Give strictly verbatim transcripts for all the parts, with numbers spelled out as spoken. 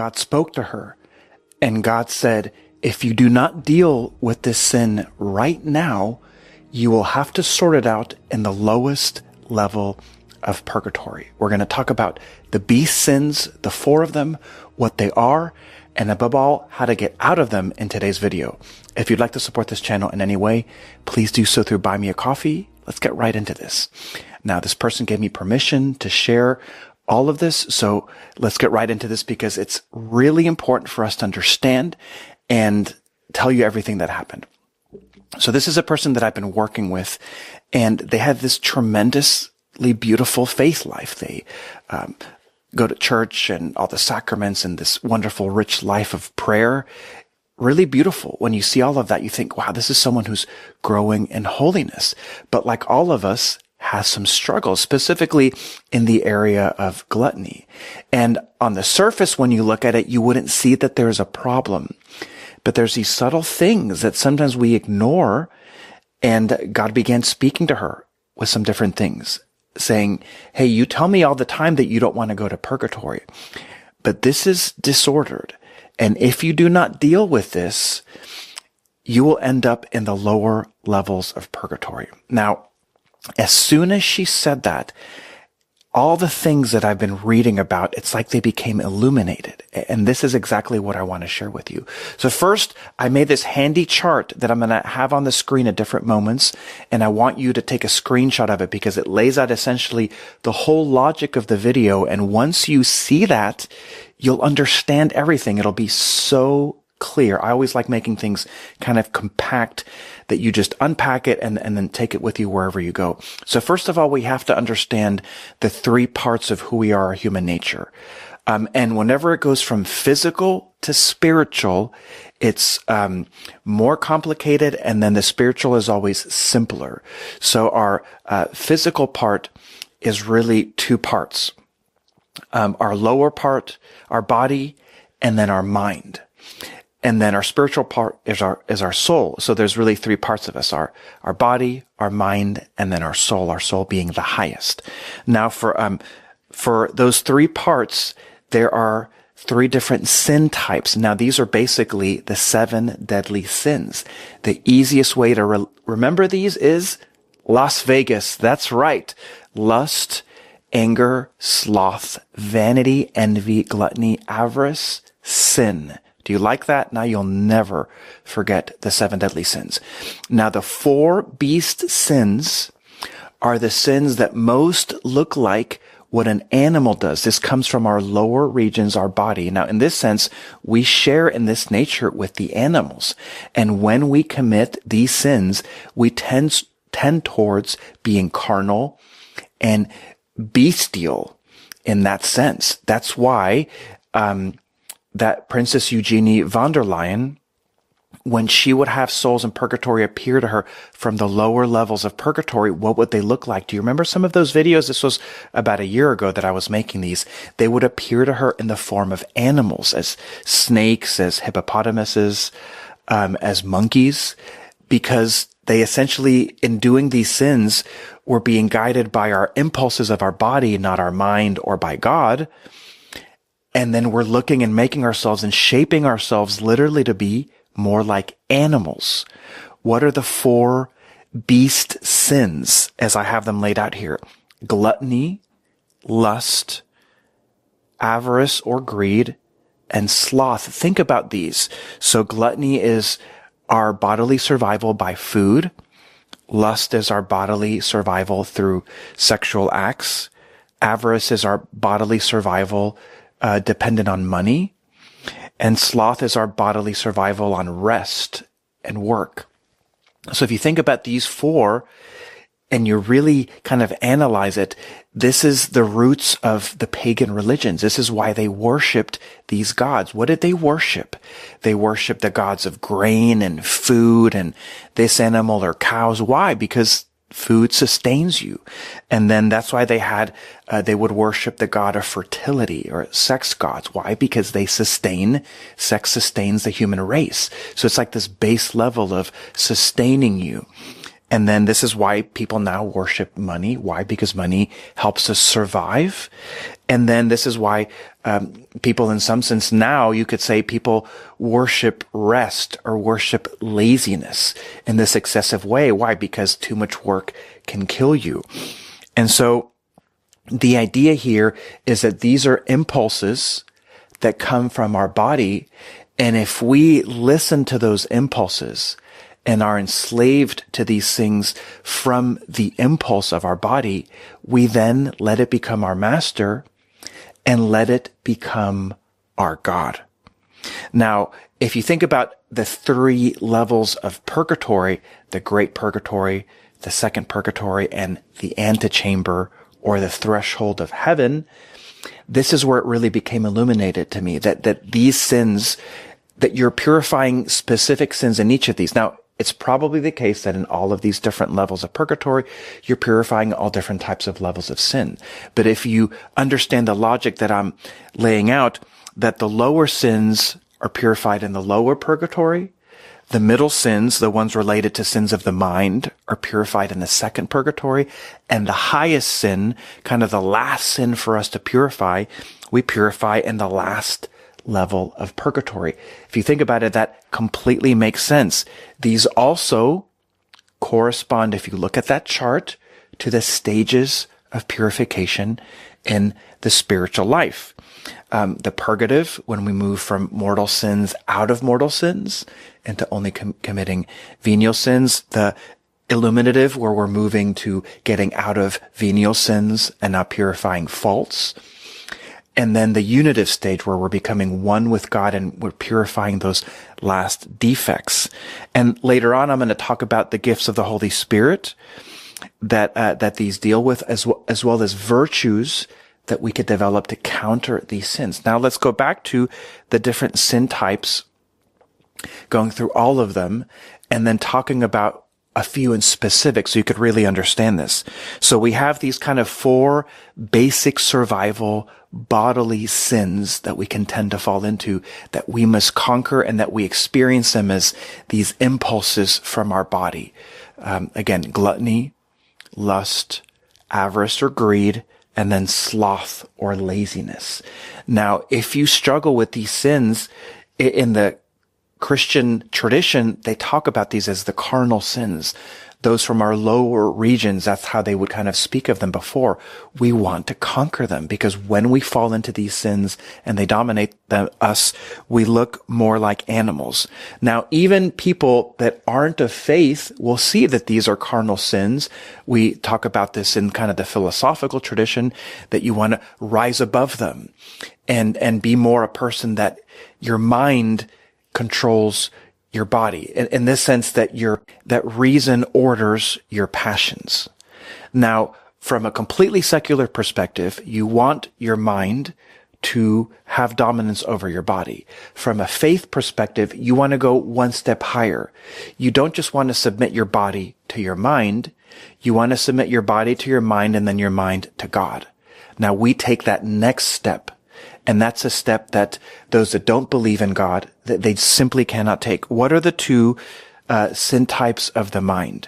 God spoke to her, and God said, if you do not deal with this sin right now, you will have to sort it out in the lowest level of purgatory. We're going to talk about the beast sins, the four of them, what they are, and above all, how to get out of them in today's video. If you'd like to support this channel in any way, please do so through Buy Me a Coffee. Let's get right into this. Now, this person gave me permission to share all of this, so let's get right into this because it's really important for us to understand and tell you everything that happened. So this is a person that I've been working with, and they had this tremendously beautiful faith life. They um, go to church and all the sacraments and this wonderful, rich life of prayer. Really beautiful. When you see all of that, you think, wow, this is someone who's growing in holiness. But like all of us, has some struggles, specifically in the area of gluttony. And on the surface, when you look at it, you wouldn't see that there's a problem. But there's these subtle things that sometimes we ignore. And God began speaking to her with some different things, saying, hey, you tell me all the time that you don't want to go to purgatory, but this is disordered. And if you do not deal with this, you will end up in the lower levels of purgatory. Now, as soon as she said that, all the things that I've been reading about, it's like they became illuminated. And this is exactly what I want to share with you. So first, I made this handy chart that I'm going to have on the screen at different moments. And I want you to take a screenshot of it because it lays out essentially the whole logic of the video. And once you see that, you'll understand everything. It'll be so clear. I always like making things kind of compact that you just unpack it and, and then take it with you wherever you go. So first of all, we have to understand the three parts of who we are, human nature. Um, and whenever it goes from physical to spiritual, it's um, more complicated, and then the spiritual is always simpler. So our uh, physical part is really two parts. Um, our lower part, our body, and then our mind. And then our spiritual part is our, is our soul. So there's really three parts of us, our, our body, our mind, and then our soul, our soul being the highest. Now for, um, for those three parts, there are three different sin types. Now these are basically the seven deadly sins. The easiest way to re- remember these is Las Vegas. That's right. Lust, anger, sloth, vanity, envy, gluttony, avarice, sin. Do you like that? Now you'll never forget the seven deadly sins. Now the four beast sins are the sins that most look like what an animal does. This comes from our lower regions, our body. Now in this sense, we share in this nature with the animals. And when we commit these sins, we tend, tend towards being carnal and bestial in that sense. That's why, um, that Princess Eugenie von der Leyen, when she would have souls in purgatory appear to her from the lower levels of purgatory, what would they look like? Do you remember some of those videos? This was about a year ago that I was making these. They would appear to her in the form of animals, as snakes, as hippopotamuses, um, as monkeys, because they essentially, in doing these sins, were being guided by our impulses of our body, not our mind or by God. And then we're looking and making ourselves and shaping ourselves literally to be more like animals. What are the four beast sins as I have them laid out here? Gluttony, lust, avarice or greed, and sloth. Think about these. So gluttony is our bodily survival by food. Lust is our bodily survival through sexual acts. Avarice is our bodily survival Uh, dependent on money, and sloth is our bodily survival on rest and work. So if you think about these four and you really kind of analyze it, this is the roots of the pagan religions. This is why they worshipped these gods. What did they worship? They worshiped the gods of grain and food and this animal or cows. Why? Because food sustains you. And then that's why they had, uh, they would worship the god of fertility or sex gods. Why? Because they sustain, sex sustains the human race. So it's like this base level of sustaining you. And then this is why people now worship money. Why? Because money helps us survive. And then this is why um, people, in some sense now, you could say people worship rest or worship laziness in this excessive way. Why? Because too much work can kill you. And so the idea here is that these are impulses that come from our body. And if we listen to those impulses and are enslaved to these things from the impulse of our body, we then let it become our master and let it become our God. Now, if you think about the three levels of purgatory, the great purgatory, the second purgatory, and the antechamber or the threshold of heaven, this is where it really became illuminated to me that, that these sins, that you're purifying specific sins in each of these. Now, it's probably the case that in all of these different levels of purgatory, you're purifying all different types of levels of sin. But if you understand the logic that I'm laying out, that the lower sins are purified in the lower purgatory, the middle sins, the ones related to sins of the mind, are purified in the second purgatory, and the highest sin, kind of the last sin for us to purify, we purify in the last level of purgatory. If you think about it, that completely makes sense. These also correspond, if you look at that chart, to the stages of purification in the spiritual life. Um, the purgative, when we move from mortal sins out of mortal sins into only com- committing venial sins. The illuminative, where we're moving to getting out of venial sins and now purifying faults. And then the unitive stage, where we're becoming one with God and we're purifying those last defects. And later on, I'm going to talk about the gifts of the Holy Spirit that uh, that these deal with, as well, as well as virtues that we could develop to counter these sins. Now let's go back to the different sin types, going through all of them, and then talking about a few in specific so you could really understand this. So we have these kind of four basic survival bodily sins that we can tend to fall into, that we must conquer, and that we experience them as these impulses from our body. Um, again, gluttony, lust, avarice or greed, and then sloth or laziness. Now, if you struggle with these sins, in the Christian tradition, they talk about these as the carnal sins. Those from our lower regions, that's how they would kind of speak of them before. We want to conquer them, because when we fall into these sins and they dominate them, us, we look more like animals. Now, even people that aren't of faith will see that these are carnal sins. We talk about this in kind of the philosophical tradition, that you want to rise above them and, and be more a person that your mind controls your body, in, in this sense that your that reason orders your passions. Now, from a completely secular perspective, you want your mind to have dominance over your body. From a faith perspective, you want to go one step higher. You don't just want to submit your body to your mind. You want to submit your body to your mind, and then your mind to God. Now, we take that next step. And that's a step that those that don't believe in God, that they simply cannot take. What are the two uh, sin types of the mind?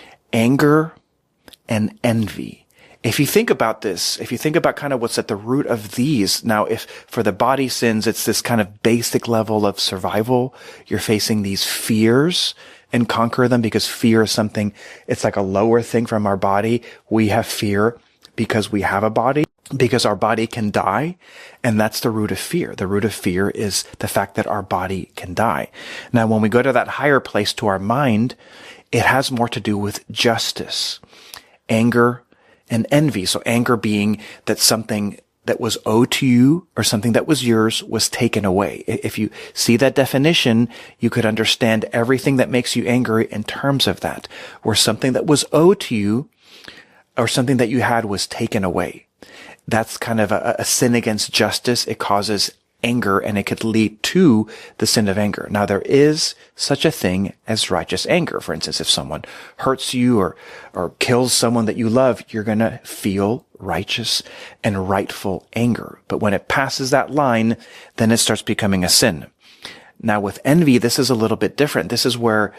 Anger and envy. If you think about this, if you think about kind of what's at the root of these, now if for the body sins, it's this kind of basic level of survival. You're facing these fears and conquer them, because fear is something, it's like a lower thing from our body. We have fear because we have a body, because our body can die, and that's the root of fear. The root of fear is the fact that our body can die. Now, when we go to that higher place, to our mind, it has more to do with justice, anger, and envy. So anger being that something that was owed to you or something that was yours was taken away. If you see that definition, you could understand everything that makes you angry in terms of that, where something that was owed to you or something that you had was taken away. That's kind of a, a sin against justice. It causes anger, and it could lead to the sin of anger. Now, there is such a thing as righteous anger. For instance, if someone hurts you or, or kills someone that you love, you're going to feel righteous and rightful anger. But when it passes that line, then it starts becoming a sin. Now, with envy, this is a little bit different. This is where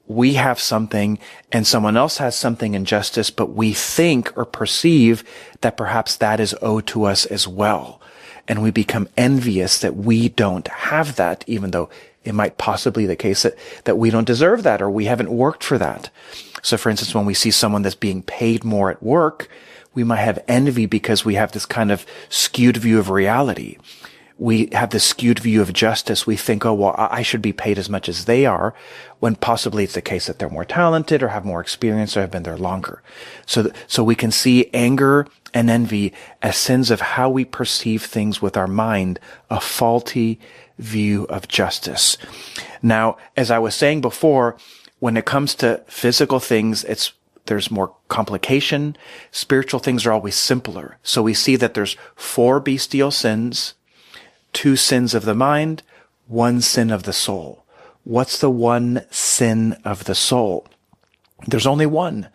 we have something and someone else has something in justice, but we think or perceive that perhaps that is owed to us as well. And we become envious that we don't have that, even though it might possibly be the case that, that we don't deserve that or we haven't worked for that. So for instance, when we see someone that's being paid more at work, we might have envy because we have this kind of skewed view of reality. We have this skewed view of justice. We think, oh, well, I should be paid as much as they are, when possibly it's the case that they're more talented or have more experience or have been there longer. So, th- so we can see anger and envy as sins of how we perceive things with our mind, a faulty view of justice. Now, as I was saying before, when it comes to physical things, it's there's more complication. Spiritual things are always simpler. So we see that there's four bestial sins, two sins of the mind, one sin of the soul. What's the one sin of the soul? There's only one: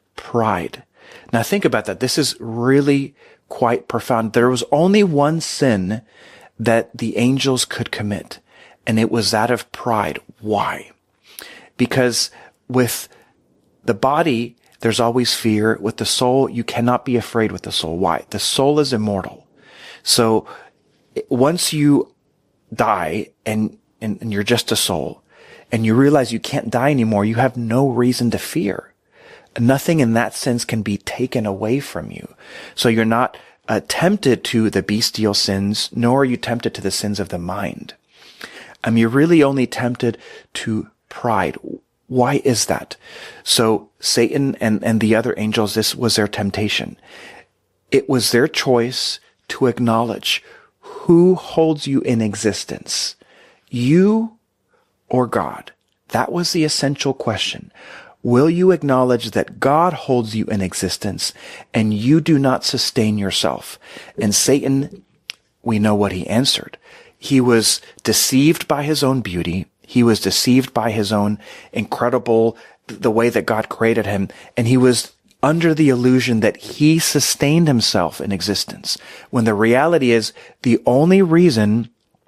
pride. Now think about that. This is really quite profound. There was only one sin that the angels could commit, and it was that of pride. Why? Because with the body, there's always fear. With the soul, you cannot be afraid with the soul. Why? The soul is immortal. So once you die and, and, and you're just a soul and you realize you can't die anymore, you have no reason to fear. Nothing in that sense can be taken away from you. So you're not uh, tempted to the bestial sins, nor are you tempted to the sins of the mind. Um, you're really only tempted to pride. Why is that? So Satan and, and the other angels, this was their temptation. It was their choice to acknowledge who holds you in existence, you or God. That was the essential question. Will you acknowledge that God holds you in existence and you do not sustain yourself? And Satan, we know what he answered. He was deceived by his own beauty. He was deceived by his own incredible, the way that God created him. And he was under the illusion that he sustained himself in existence, when the reality is the only reason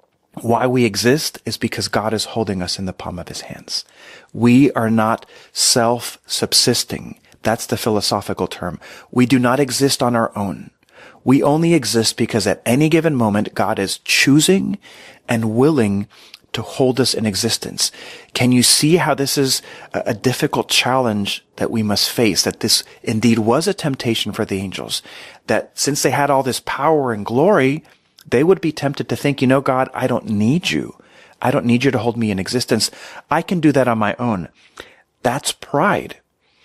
why we exist is because God is holding us in the palm of his hands. We are not self-subsisting. That's the philosophical term. We do not exist on our own. We only exist because at any given moment, God is choosing and willing to hold us in existence. Can you see how this is a, a difficult challenge that we must face? That this indeed was a temptation for the angels. That since they had all this power and glory, they would be tempted to think, you know, God, I don't need you. I don't need you to hold me in existence. I can do that on my own. That's pride.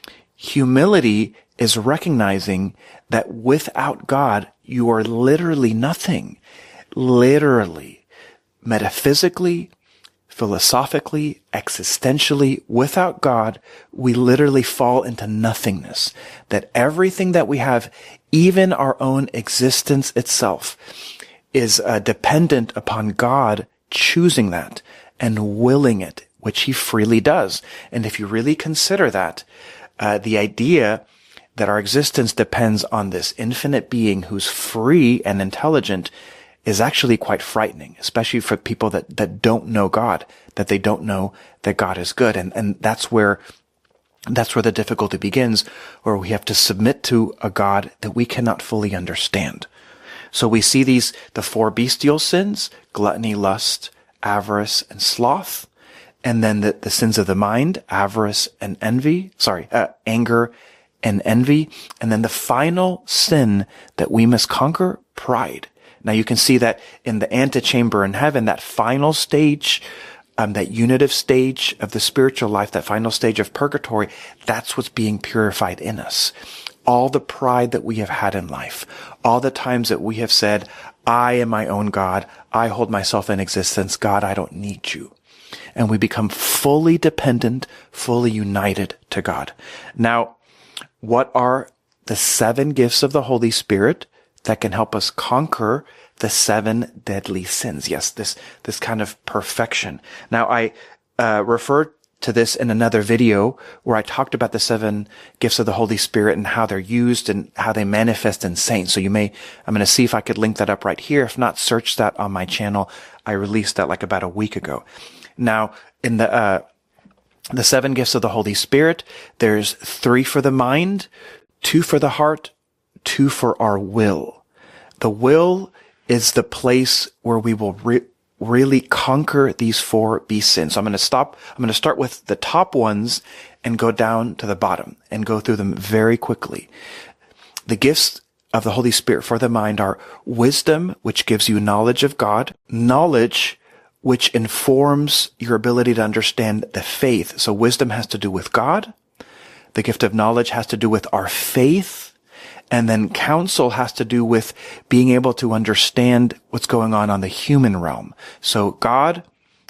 Humility is recognizing that without God, you are literally nothing. Literally, metaphysically, philosophically, existentially, without God, we literally fall into nothingness. That everything that we have, even our own existence itself, is uh, dependent upon God choosing that and willing it, which he freely does. And if you really consider that, uh, the idea that our existence depends on this infinite being who's free and intelligent is actually quite frightening, especially for people that, that don't know God, that they don't know that God is good. And, and that's where, that's where the difficulty begins, where we have to submit to a God that we cannot fully understand. So we see these, the four bestial sins: gluttony, lust, avarice, and sloth. And then the, the sins of the mind: avarice and envy, sorry, uh, anger and envy. And then the final sin that we must conquer: pride. Now you can see that in the antechamber in heaven, that final stage, um, that unitive stage of the spiritual life, that final stage of purgatory, that's what's being purified in us. All the pride that we have had in life, all the times that we have said, I am my own God, I hold myself in existence, God, I don't need you. And we become fully dependent, fully united to God. Now, what are the seven gifts of the Holy Spirit that can help us conquer the seven deadly sins? Yes, this, this kind of perfection. Now, I uh, referred to this in another video where I talked about the seven gifts of the Holy Spirit and how they're used and how they manifest in saints. So you may, I'm going to see if I could link that up right here. If not, search that on my channel. I released that like about a week ago. Now, in the, uh, The seven gifts of the Holy Spirit, there's three for the mind, two for the heart, two for our will. The will is the place where we will re- really conquer these four beast sins. So I'm going to stop, I'm going to start with the top ones and go down to the bottom and go through them very quickly. The gifts of the Holy Spirit for the mind are wisdom, which gives you knowledge of God, knowledge, which informs your ability to understand the faith. So wisdom has to do with God. The gift of knowledge has to do with our faith. And then counsel has to do with being able to understand what's going on on the human realm. So God,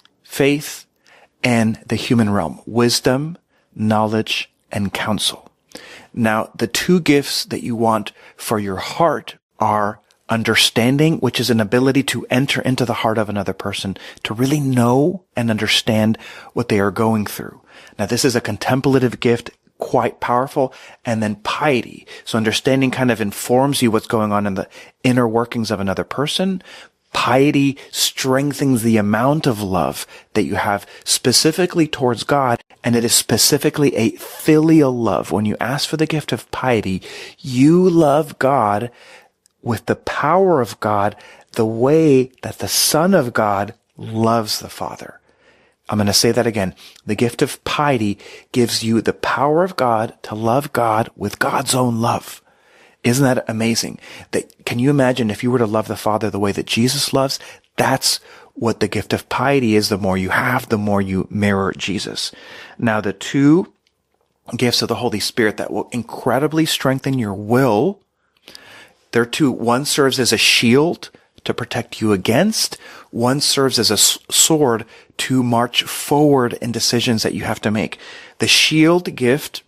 faith, and the human realm. Wisdom, knowledge, and counsel. Now, the two gifts that you want for your heart are understanding, which is an ability to enter into the heart of another person, to really know and understand what they are going through. Now, this is a contemplative gift, quite powerful. And then piety. So understanding kind of informs you what's going on in the inner workings of another person. Piety strengthens the amount of love that you have specifically towards God, and it is specifically a filial love. When you ask for the gift of piety, you love God with the power of God, the way that the Son of God loves the Father. I'm going to say that again. The gift of piety gives you the power of God to love God with God's own love. Isn't that amazing? That, can you imagine if you were to love the Father the way that Jesus loves? That's what the gift of piety is. The more you have, the more you mirror Jesus. Now, the two gifts of the Holy Spirit that will incredibly strengthen your will, there are two. One serves as a shield to protect you against. One serves as a sword to march forward in decisions that you have to make. The shield gift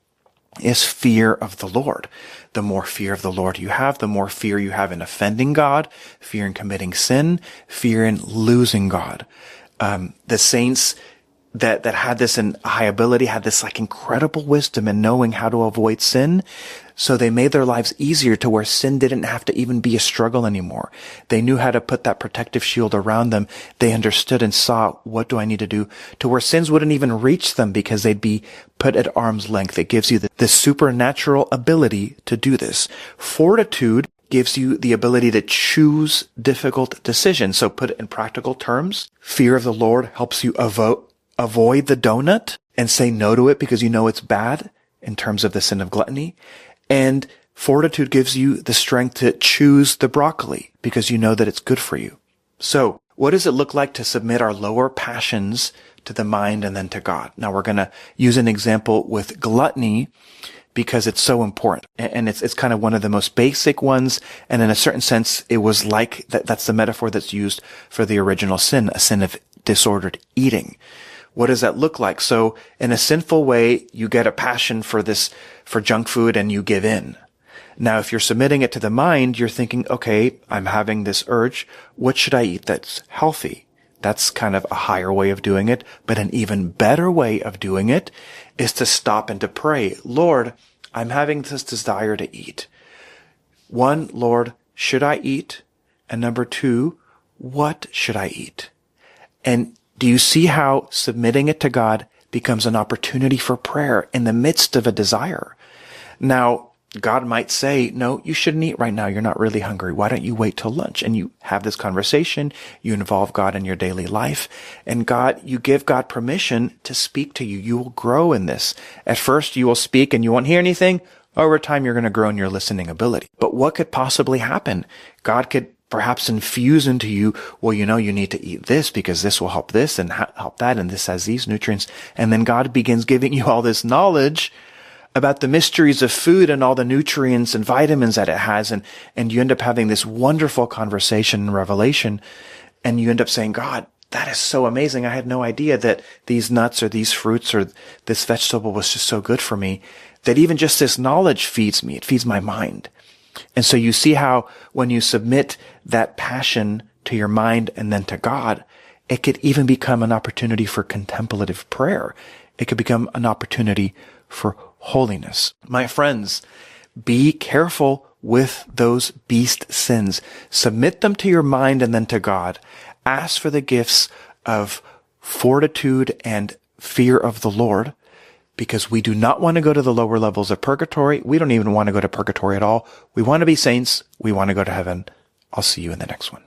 is fear of the Lord. The more fear of the Lord you have, the more fear you have in offending God, fear in committing sin, fear in losing God. Um, the saints that, that had this in high ability had this like incredible wisdom in knowing how to avoid sin. So they made their lives easier to where sin didn't have to even be a struggle anymore. They knew how to put that protective shield around them. They understood and saw, what do I need to do, to where sins wouldn't even reach them because they'd be put at arm's length. It gives you the, the supernatural ability to do this. Fortitude gives you the ability to choose difficult decisions. So put it in practical terms, fear of the Lord helps you avo- avoid the donut and say no to it because you know it's bad in terms of the sin of gluttony. And fortitude gives you the strength to choose the broccoli because you know that it's good for you. So what does it look like to submit our lower passions to the mind and then to God? Now we're going to use an example with gluttony because it's so important. And it's, it's kind of one of the most basic ones. And in a certain sense, it was like that, that's the metaphor that's used for the original sin, a sin of disordered eating. What does that look like? So in a sinful way, you get a passion for this, for junk food and you give in. Now, if you're submitting it to the mind, you're thinking, okay, I'm having this urge. What should I eat that's healthy? That's kind of a higher way of doing it. But an even better way of doing it is to stop and to pray. Lord, I'm having this desire to eat. One, Lord, should I eat? And number two, what should I eat? And do you see how submitting it to God becomes an opportunity for prayer in the midst of a desire? Now, God might say, no, you shouldn't eat right now. You're not really hungry. Why don't you wait till lunch? And you have this conversation. You involve God in your daily life. And God, you give God permission to speak to you. You will grow in this. At first, you will speak and you won't hear anything. Over time, you're going to grow in your listening ability. But what could possibly happen? God could perhaps infuse into you, well, you know, you need to eat this because this will help this and ha- help that, and this has these nutrients. And then God begins giving you all this knowledge about the mysteries of food and all the nutrients and vitamins that it has, and, and you end up having this wonderful conversation and revelation, and you end up saying, God, that is so amazing. I had no idea that these nuts or these fruits or this vegetable was just so good for me, that even just this knowledge feeds me. It feeds my mind. And so you see how when you submit that passion to your mind and then to God, it could even become an opportunity for contemplative prayer. It could become an opportunity for holiness. My friends, be careful with those beast sins. Submit them to your mind and then to God. Ask for the gifts of fortitude and fear of the Lord, because we do not want to go to the lower levels of purgatory. We don't even want to go to purgatory at all. We want to be saints. We want to go to heaven. I'll see you in the next one.